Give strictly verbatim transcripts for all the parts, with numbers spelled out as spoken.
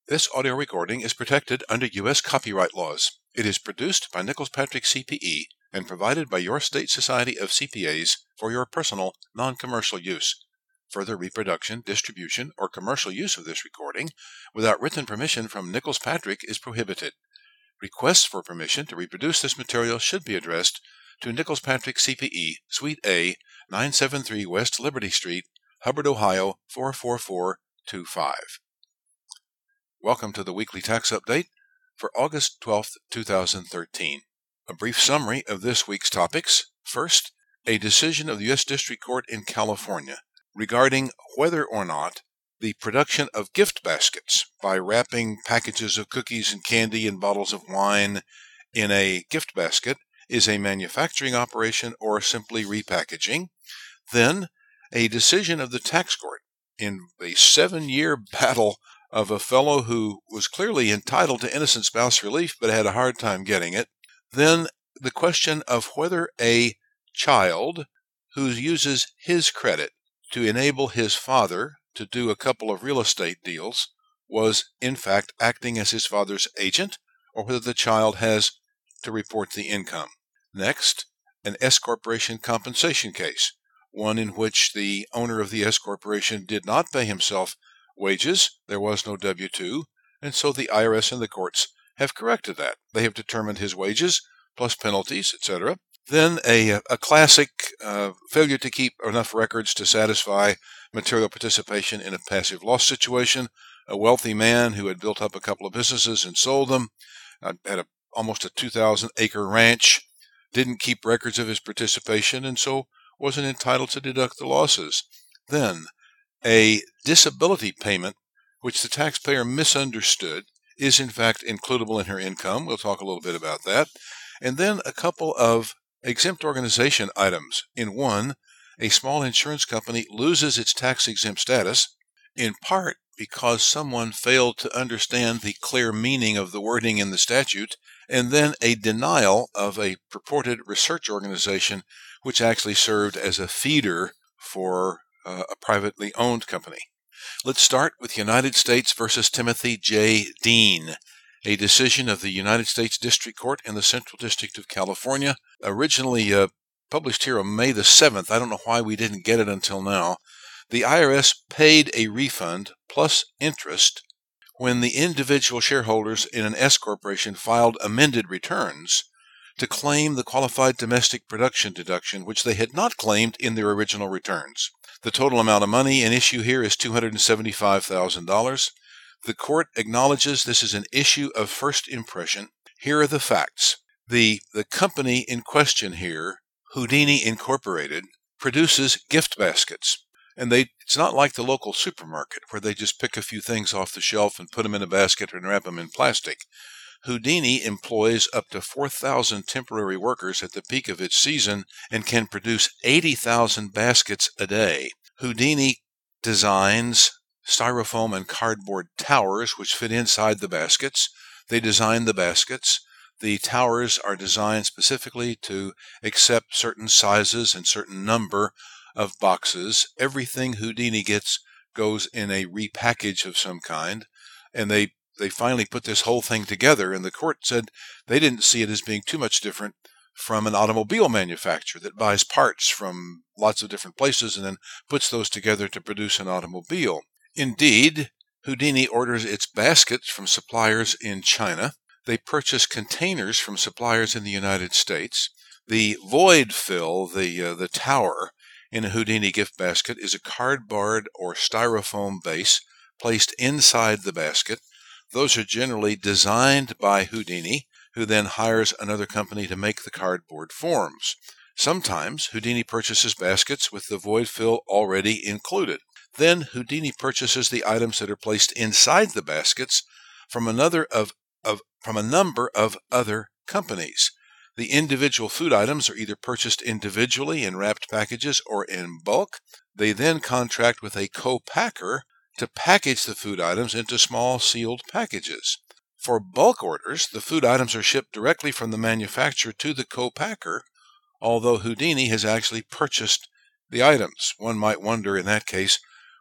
This audio recording is protected under U S copyright laws. It is produced by Nichols Patrick C P E and provided by your state society of C P As for your personal, non-commercial use. Further reproduction, distribution, or commercial use of this recording without written permission from Nichols Patrick is prohibited. Requests for permission to reproduce this material should be addressed to Nichols Patrick C P E, Suite A, nine seventy-three West Liberty Street, Hubbard, Ohio four four four two five. Welcome to the weekly tax update for August twelfth, two thousand thirteen. A brief summary of this week's topics. First, a decision of the U S District Court in California regarding whether or not the production of gift baskets by wrapping packages of cookies and candy and bottles of wine in a gift basket is a manufacturing operation or simply repackaging. Then, a decision of the tax court in a seven-year battle of a fellow who was clearly entitled to innocent spouse relief but had a hard time getting it. Then the question of whether a child who uses his credit to enable his father to do a couple of real estate deals was in fact acting as his father's agent, or whether the child has to report the income. Next, an S corporation compensation case, one in which the owner of the S corporation did not pay himself wages. There was no W two, and so the I R S and the courts have corrected that. They have determined his wages plus penalties, et cetera. Then a, a classic uh, failure to keep enough records to satisfy material participation in a passive loss situation. A wealthy man who had built up a couple of businesses and sold them, uh, had a, almost a two thousand acre ranch, didn't keep records of his participation, and so wasn't entitled to deduct the losses. Then a disability payment, which the taxpayer misunderstood, is in fact includable in her income. We'll talk a little bit about that. And then a couple of exempt organization items. In one, a small insurance company loses its tax-exempt status, in part because someone failed to understand the clear meaning of the wording in the statute, and then a denial of a purported research organization which actually served as a feeder for uh, a privately owned company. Let's start with United States versus Timothy J. Dean, a decision of the United States District Court in the Central District of California, originally uh, published here on May the seventh. I don't know why we didn't get it until now. The I R S paid a refund plus interest when the individual shareholders in an S corporation filed amended returns to claim the qualified domestic production deduction, which they had not claimed in their original returns. The total amount of money in issue here is two hundred seventy-five thousand dollars. The court acknowledges this is an issue of first impression. Here are the facts. The, the company in question here, Houdini Incorporated, produces gift baskets. And they it's not like the local supermarket where they just pick a few things off the shelf and put them in a basket and wrap them in plastic. Houdini employs up to four thousand temporary workers at the peak of its season and can produce eighty thousand baskets a day. Houdini designs styrofoam and cardboard towers which fit inside the baskets. They design the baskets. The towers are designed specifically to accept certain sizes and certain number of boxes. Everything Houdini gets goes in a repackage of some kind, and they They finally put this whole thing together, and the court said they didn't see it as being too much different from an automobile manufacturer that buys parts from lots of different places and then puts those together to produce an automobile. Indeed, Houdini orders its baskets from suppliers in China. They purchase containers from suppliers in the United States. The void fill, the, uh, the tower in a Houdini gift basket, is a cardboard or styrofoam base placed inside the basket. Those are generally designed by Houdini, who then hires another company to make the cardboard forms. Sometimes Houdini purchases baskets with the void fill already included. Then Houdini purchases the items that are placed inside the baskets from another of, of from a number of other companies. The individual food items are either purchased individually in wrapped packages or in bulk. They then contract with a co-packer to package the food items into small sealed packages. For bulk orders, the food items are shipped directly from the manufacturer to the co-packer, although Houdini has actually purchased the items. One might wonder in that case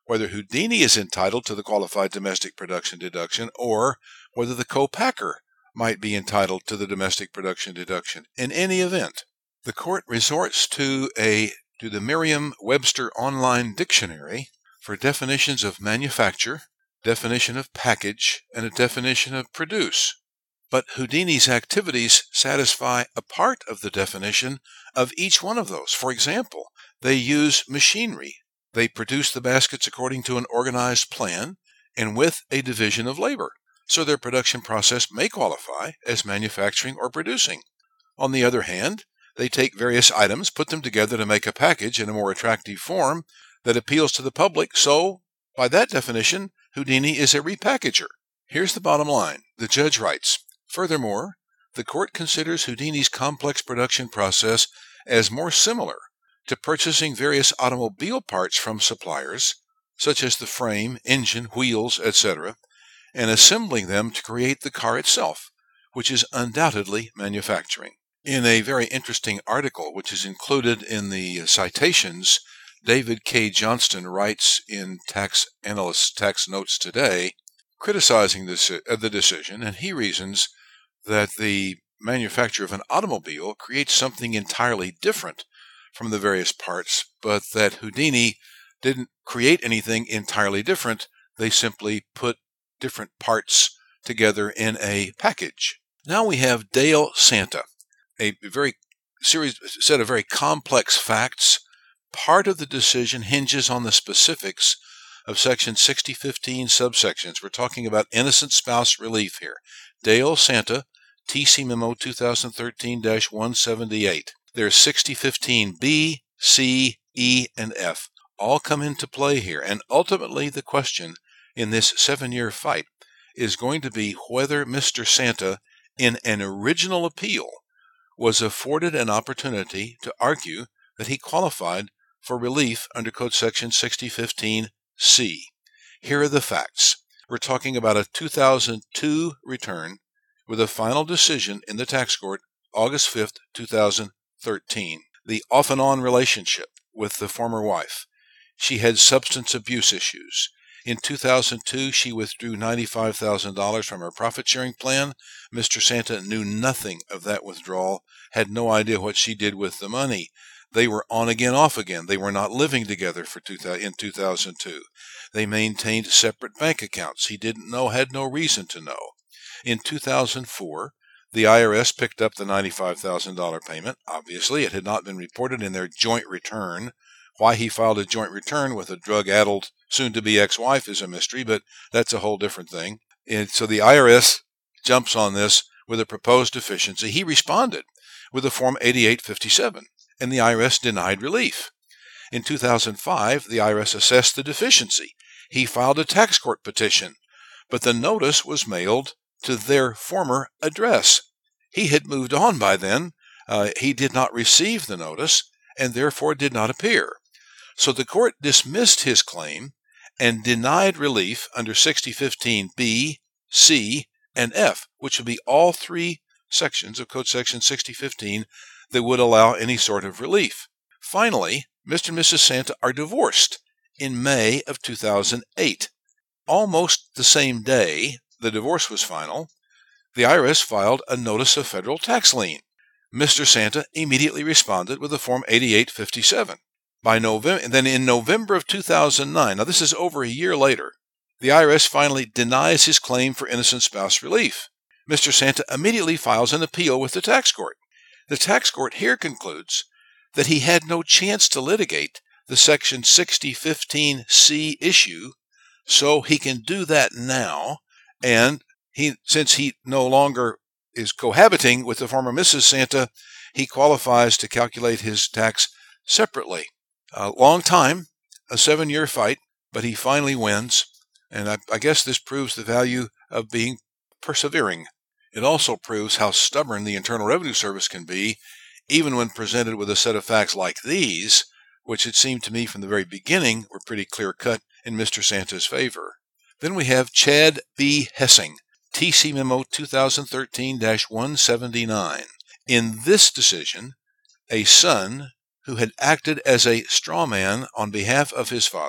whether Houdini is entitled to the qualified domestic production deduction or whether the co-packer might be entitled to the domestic production deduction. In any event, the court resorts to a to the Merriam-Webster Online Dictionary for definitions of manufacture, definition of package, and a definition of produce. But Houdini's activities satisfy a part of the definition of each one of those. For example, they use machinery. They produce the baskets according to an organized plan and with a division of labor, so their production process may qualify as manufacturing or producing. On the other hand, they take various items, put them together to make a package in a more attractive form that appeals to the public, so by that definition, Houdini is a repackager. Here's the bottom line. The judge writes, furthermore, the court considers Houdini's complex production process as more similar to purchasing various automobile parts from suppliers, such as the frame, engine, wheels, et cetera, and assembling them to create the car itself, which is undoubtedly manufacturing. In a very interesting article, which is included in the citations, David K. Johnston writes in Tax Analyst's Tax Notes Today, criticizing this, uh, the decision, and he reasons that the manufacture of an automobile creates something entirely different from the various parts, but that Houdini didn't create anything entirely different. They simply put different parts together in a package. Now we have Dale Santa, a very series set of very complex facts. Part of the decision hinges on the specifics of Section sixty fifteen subsections. We're talking about innocent spouse relief here. Dale Santa, T C Memo twenty thirteen dash one seventy-eight. There's sixty fifteen B, C, E, and F. All come into play here, and ultimately the question in this seven-year fight is going to be whether Mister Santa, in an original appeal, was afforded an opportunity to argue that he qualified for relief under Code Section sixty fifteen C. Here are the facts. We're talking about a two thousand two return with a final decision in the tax court August fifth, two thousand thirteen. The off-and-on relationship with the former wife. She had substance abuse issues. In two thousand two, she withdrew ninety-five thousand dollars from her profit-sharing plan. Mister Santa knew nothing of that withdrawal, had no idea what she did with the money. They were on again, off again. They were not living together for two thousand, in two thousand two. They maintained separate bank accounts. He didn't know, had no reason to know. In two thousand four, the I R S picked up the ninety-five thousand dollars payment. Obviously, it had not been reported in their joint return. Why he filed a joint return with a drug-addled, soon-to-be ex-wife is a mystery, but that's a whole different thing. And so the I R S jumps on this with a proposed deficiency. He responded with a Form eighty-eight fifty-seven, and the I R S denied relief. In two thousand five, the I R S assessed the deficiency. He filed a tax court petition, but the notice was mailed to their former address. He had moved on by then. Uh, he did not receive the notice and therefore did not appear. So the court dismissed his claim and denied relief under sixty fifteen B, C, and F, which would be all three sections of Code Section sixty fifteen that would allow any sort of relief. Finally, Mister and Missus Santa are divorced in May of two thousand eight. Almost the same day the divorce was final, the I R S filed a notice of federal tax lien. Mister Santa immediately responded with a Form eighty-eight fifty-seven. By November, and then in November of two thousand nine, now this is over a year later, the I R S finally denies his claim for innocent spouse relief. Mister Santa immediately files an appeal with the tax court. The tax court here concludes that he had no chance to litigate the Section sixty fifteen C issue, so he can do that now, and he, since he no longer is cohabiting with the former Missus Santa, he qualifies to calculate his tax separately. A long time, a seven-year fight, but he finally wins, and I, I guess this proves the value of being persevering. It also proves how stubborn the Internal Revenue Service can be, even when presented with a set of facts like these, which it seemed to me from the very beginning were pretty clear-cut in Mister Santa's favor. Then we have Chad B. Hessing, T C Memo twenty thirteen dash one seventy-nine. In this decision, a son who had acted as a straw man on behalf of his father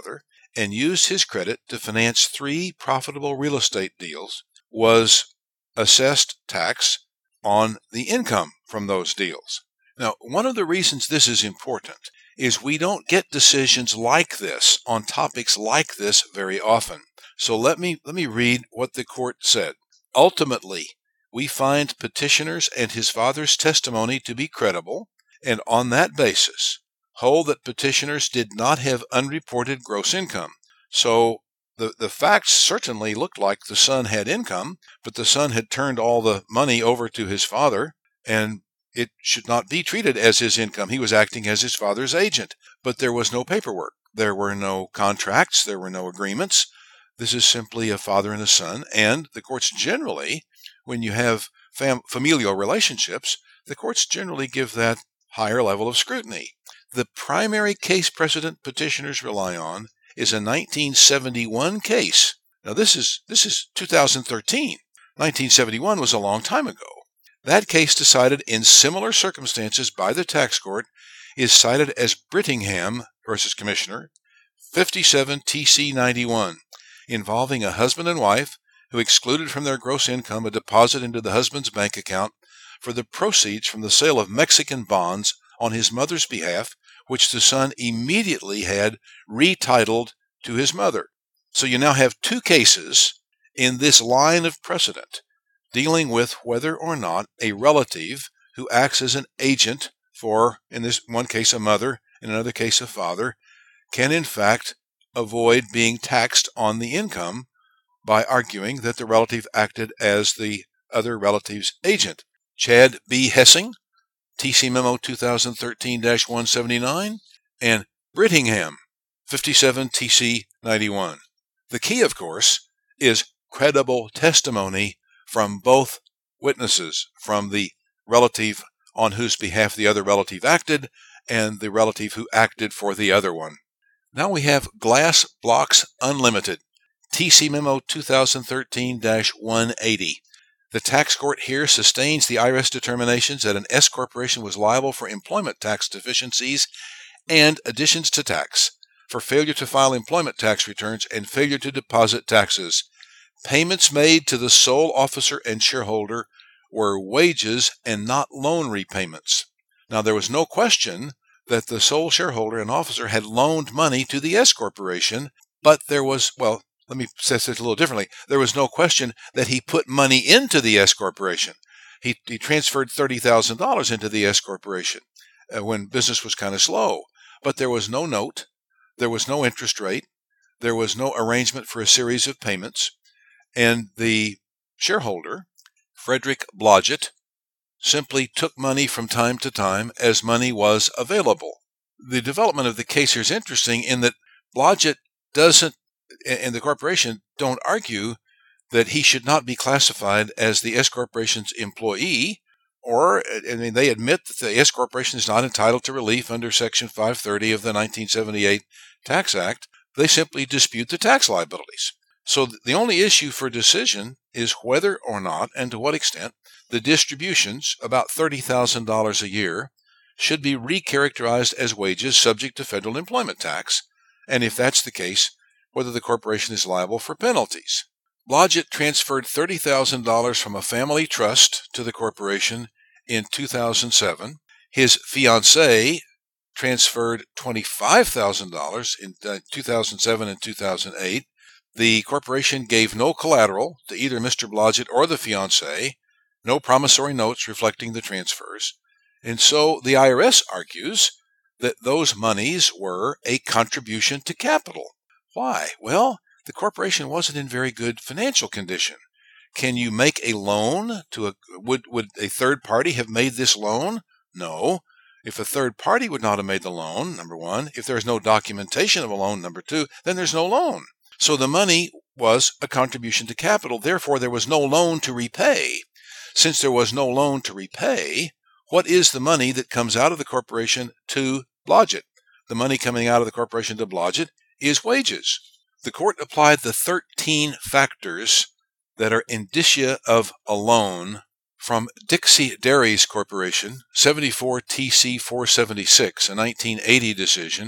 and used his credit to finance three profitable real estate deals was assessed tax on the income from those deals. Now, one of the reasons this is important is we don't get decisions like this on topics like this very often. So let me let me read what the court said. Ultimately, we find petitioner's and his father's testimony to be credible, and on that basis, hold that petitioners did not have unreported gross income. So the, the facts certainly looked like the son had income, but the son had turned all the money over to his father, and it should not be treated as his income. He was acting as his father's agent, but there was no paperwork. There were no contracts. There were no agreements. This is simply a father and a son, and the courts generally, when you have fam- familial relationships, the courts generally give that higher level of scrutiny. The primary case precedent petitioners rely on is a nineteen seventy-one case. Now this is this is two thousand thirteen. nineteen seventy-one was a long time ago. That case, decided in similar circumstances by the tax court, is cited as Brittingham versus Commissioner, fifty-seven T C ninety-one, involving a husband and wife who excluded from their gross income a deposit into the husband's bank account for the proceeds from the sale of Mexican bonds on his mother's behalf, which the son immediately had retitled to his mother. So you now have two cases in this line of precedent dealing with whether or not a relative who acts as an agent for, in this one case, a mother, in another case, a father, can in fact avoid being taxed on the income by arguing that the relative acted as the other relative's agent. Chad B. Hessing, T C Memo two thousand thirteen dash one seventy-nine, and Brittingham, fifty-seven T C ninety-one. The key, of course, is credible testimony from both witnesses, from the relative on whose behalf the other relative acted and the relative who acted for the other one. Now we have Glass Blocks Unlimited, T C Memo two thousand thirteen dash one eighty. The tax court here sustains the I R S determinations that an S corporation was liable for employment tax deficiencies and additions to tax, for failure to file employment tax returns and failure to deposit taxes. Payments made to the sole officer and shareholder were wages and not loan repayments. Now, there was no question that the sole shareholder and officer had loaned money to the S corporation, but there was, well, let me say this a little differently. There was no question that he put money into the S corporation. He, he transferred thirty thousand dollars into the S corporation uh, when business was kind of slow, but there was no note, there was no interest rate, there was no arrangement for a series of payments, and the shareholder, Frederick Blodgett, simply took money from time to time as money was available. The development of the case here is interesting in that Blodgett doesn't, and the corporation don't argue that he should not be classified as the S corporation's employee, or, I mean, they admit that the S corporation is not entitled to relief under Section five thirty of the nineteen seventy-eight Tax Act. They simply dispute the tax liabilities. So the only issue for decision is whether or not, and to what extent, the distributions, about thirty thousand dollars a year, should be recharacterized as wages subject to federal employment tax, and if that's the case, whether the corporation is liable for penalties. Blodgett transferred thirty thousand dollars from a family trust to the corporation in two thousand seven. His fiancée transferred twenty-five thousand dollars in two thousand seven and two thousand eight. The corporation gave no collateral to either Mister Blodgett or the fiancée, no promissory notes reflecting the transfers, and so the I R S argues that those monies were a contribution to capital. Why? Well, the corporation wasn't in very good financial condition. Can you make a loan to a, would, would a third party have made this loan? No. If a third party would not have made the loan, number one, if there's no documentation of a loan, number two, then there's no loan. So the money was a contribution to capital. Therefore, there was no loan to repay. Since there was no loan to repay, what is the money that comes out of the corporation to Blodgett? The money coming out of the corporation to Blodgett is wages. The court applied the thirteen factors that are indicia of a loan from Dixie Dairies Corporation, seventy-four T C four seventy-six, a nineteen eighty decision,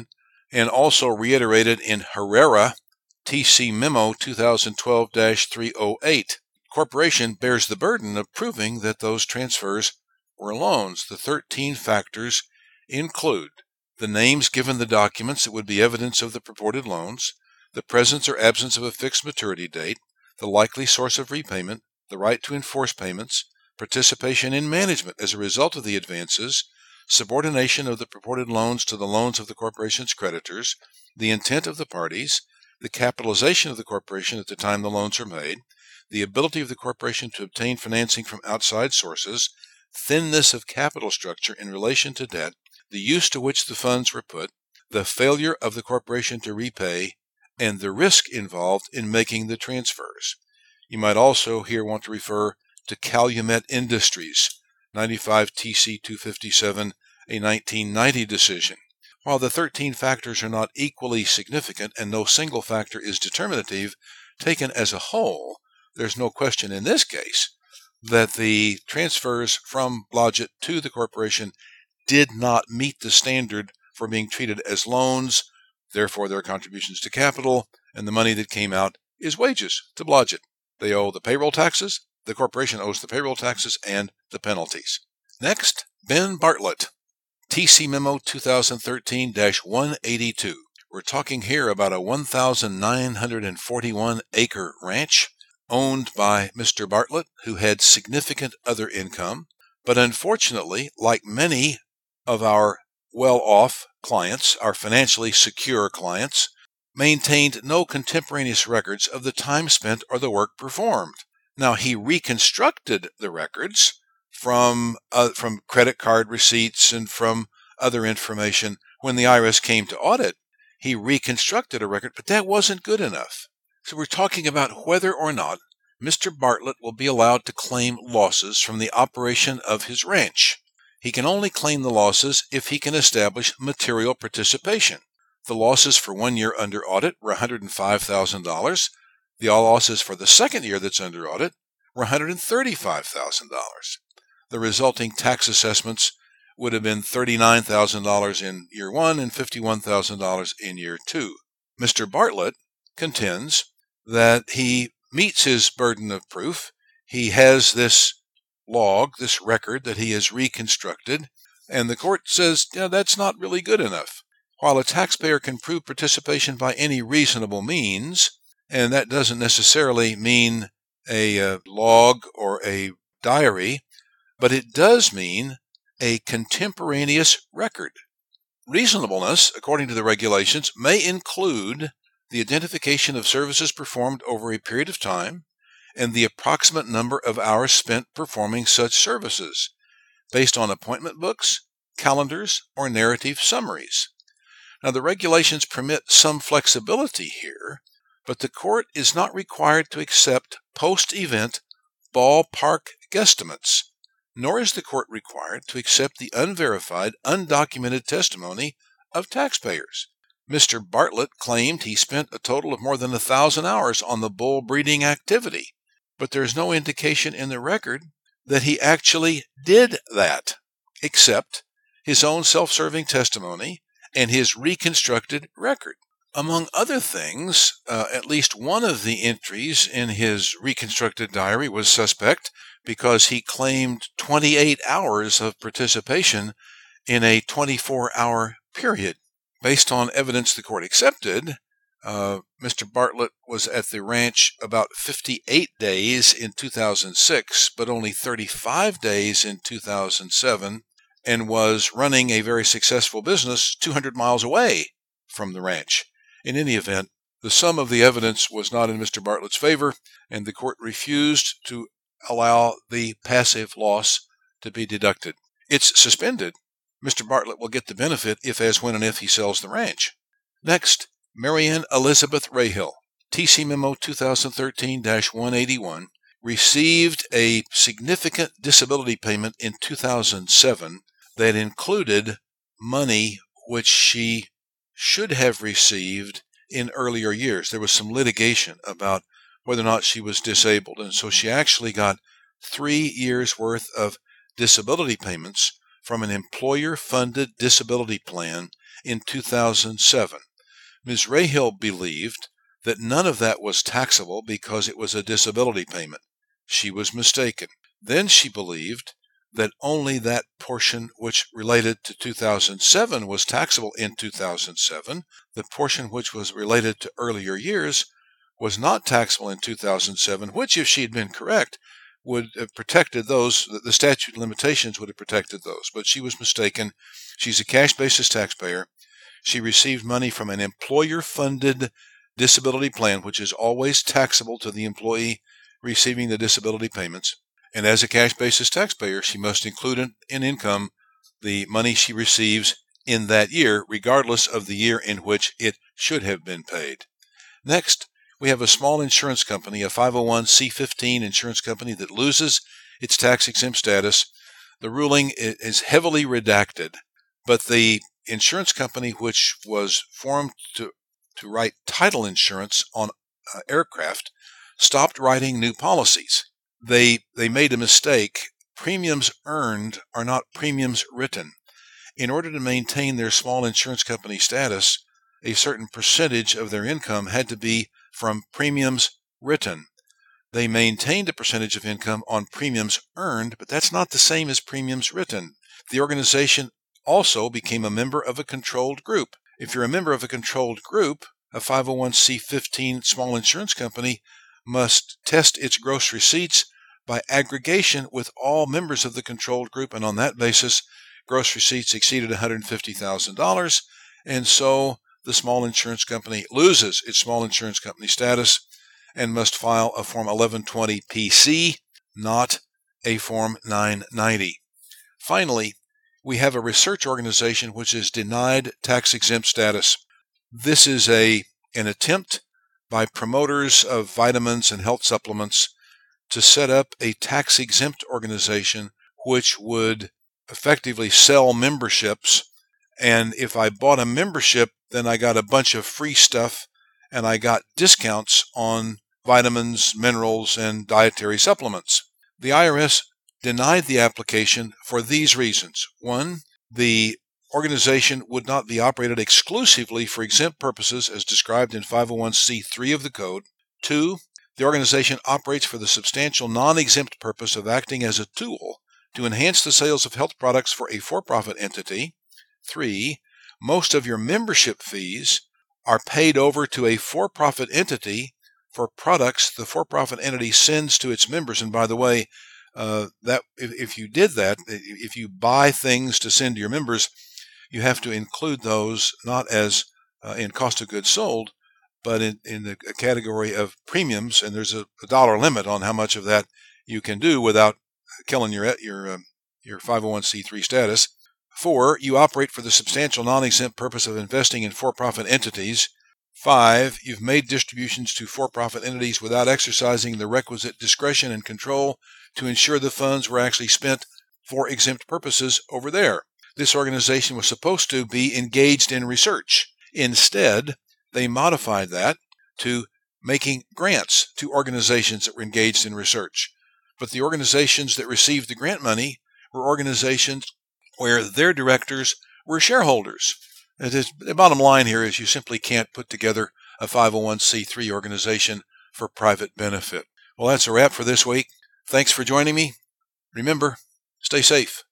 and also reiterated in Herrera, T C Memo twenty twelve dash three oh eight. Corporation bears the burden of proving that those transfers were loans. The thirteen factors include the names given the documents that would be evidence of the purported loans, the presence or absence of a fixed maturity date, the likely source of repayment, the right to enforce payments, participation in management as a result of the advances, subordination of the purported loans to the loans of the corporation's creditors, the intent of the parties, the capitalization of the corporation at the time the loans are made, the ability of the corporation to obtain financing from outside sources, thinness of capital structure in relation to debt, the use to which the funds were put, the failure of the corporation to repay, and the risk involved in making the transfers. You might also here want to refer to Calumet Industries, ninety-five T C two fifty-seven, a nineteen ninety decision. While the thirteen factors are not equally significant and no single factor is determinative, taken as a whole, there's no question in this case that the transfers from Blodgett to the corporation did not meet the standard for being treated as loans. Therefore, their contributions to capital and the money that came out is wages to Blodgett. They owe the payroll taxes, the corporation owes the payroll taxes and the penalties. Next, Ben Bartlett, T C Memo twenty thirteen dash one eighty-two. We're talking here about a one thousand nine hundred forty-one acre ranch owned by Mister Bartlett, who had significant other income, but unfortunately, like many of our well-off clients, our financially secure clients, maintained no contemporaneous records of the time spent or the work performed. Now, he reconstructed the records from uh, from credit card receipts and from other information when the I R S came to audit. He reconstructed a record, but that wasn't good enough. So we're talking about whether or not Mister Bartlett will be allowed to claim losses from the operation of his ranch. He can only claim the losses if he can establish material participation. The losses for one year under audit were one hundred five thousand dollars. The losses for the second year that's under audit were one hundred thirty-five thousand dollars. The resulting tax assessments would have been thirty-nine thousand dollars in year one and fifty-one thousand dollars in year two. Mister Bartlett contends that he meets his burden of proof. He has this log, this record that he has reconstructed, and the court says, yeah, that's not really good enough. While a taxpayer can prove participation by any reasonable means, and that doesn't necessarily mean a uh, log or a diary, but it does mean a contemporaneous record. Reasonableness, according to the regulations, may include the identification of services performed over a period of time and the approximate number of hours spent performing such services, based on appointment books, calendars, or narrative summaries. Now, the regulations permit some flexibility here, but the court is not required to accept post-event ballpark guesstimates, nor is the court required to accept the unverified, undocumented testimony of taxpayers. Mister Bartlett claimed he spent a total of more than a thousand hours on the bull breeding activity, but there's no indication in the record that he actually did that, except his own self-serving testimony and his reconstructed record. Among other things, uh, at least one of the entries in his reconstructed diary was suspect because he claimed twenty-eight hours of participation in a twenty-four hour period. Based on evidence the court accepted, uh, Mister Bartlett was at the ranch about fifty-eight days in two thousand six, but only thirty-five days in two thousand seven, and was running a very successful business two hundred miles away from the ranch. In any event, the sum of the evidence was not in Mister Bartlett's favor, and the court refused to allow the passive loss to be deducted. It's suspended. Mister Bartlett will get the benefit if, as, when, and if he sells the ranch. Next, Marianne Elizabeth Rahill, T C Memo twenty thirteen dash one eighty-one, received a significant disability payment in two thousand seven that included money which she should have received in earlier years. There was some litigation about whether or not she was disabled, and so she actually got three years' worth of disability payments from an employer-funded disability plan in two thousand seven. Miz Rahill believed that none of that was taxable because it was a disability payment. She was mistaken. Then she believed that only that portion which related to two thousand seven was taxable in two thousand seven. The portion which was related to earlier years was not taxable in two thousand seven, which, if she had been correct, would have protected those, the statute of limitations would have protected those. But she was mistaken. She's a cash basis taxpayer. She received money from an employer-funded disability plan, which is always taxable to the employee receiving the disability payments. And as a cash basis taxpayer, she must include in, in income the money she receives in that year, regardless of the year in which it should have been paid. Next, we have a small insurance company, a five oh one c fifteen insurance company that loses its tax-exempt status. The ruling is heavily redacted, but the insurance company, which was formed to, to write title insurance on uh, aircraft, stopped writing new policies. They, they made a mistake. Premiums earned are not premiums written. In order to maintain their small insurance company status, a certain percentage of their income had to be from premiums written. They maintained a percentage of income on premiums earned, but that's not the same as premiums written. The organization also became a member of a controlled group. If you're a member of a controlled group, a five oh one c fifteen small insurance company must test its gross receipts by aggregation with all members of the controlled group, and on that basis, gross receipts exceeded one hundred fifty thousand dollars, and so the small insurance company loses its small insurance company status and must file a Form eleven twenty P C, not a Form nine ninety. Finally, we have a research organization which is denied tax-exempt status. This is a, an attempt by promoters of vitamins and health supplements to set up a tax-exempt organization which would effectively sell memberships. And if I bought a membership, then I got a bunch of free stuff and I got discounts on vitamins, minerals, and dietary supplements. The I R S denied the application for these reasons. One, the organization would not be operated exclusively for exempt purposes as described in five oh one c three of the code. Two, the organization operates for the substantial non-exempt purpose of acting as a tool to enhance the sales of health products for a for-profit entity. Three, most of your membership fees are paid over to a for-profit entity for products the for-profit entity sends to its members. And by the way, uh, that if, if you did that, if you buy things to send to your members, you have to include those not as uh, in cost of goods sold, but in, in the category of premiums. And there's a, a dollar limit on how much of that you can do without killing your your um, your five oh one c three status. Four, you operate for the substantial non-exempt purpose of investing in for-profit entities. Five, you've made distributions to for-profit entities without exercising the requisite discretion and control to ensure the funds were actually spent for exempt purposes over there. This organization was supposed to be engaged in research. Instead, they modified that to making grants to organizations that were engaged in research. But the organizations that received the grant money were organizations where their directors were shareholders. It is, the bottom line here is you simply can't put together a five oh one c three organization for private benefit. Well, that's a wrap for this week. Thanks for joining me. Remember, stay safe.